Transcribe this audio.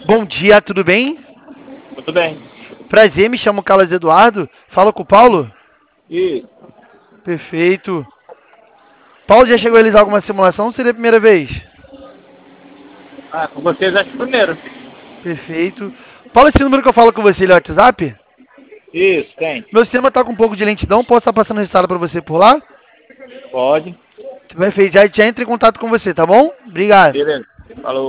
Bom dia, tudo bem? Tudo bem. Prazer, me chamo Carlos Eduardo. Fala com o Paulo? E, Perfeito. Paulo já chegou a realizar alguma simulação ou seria a primeira vez? com vocês acho que primeiro. Perfeito. Paulo, esse número que eu falo com você, ele é o WhatsApp? Isso, tem. Meu sistema tá com um pouco de lentidão, posso estar passando o resultado para você por lá? Pode. Perfeito, já entra em contato com você, tá bom? Obrigado. Beleza. Falou.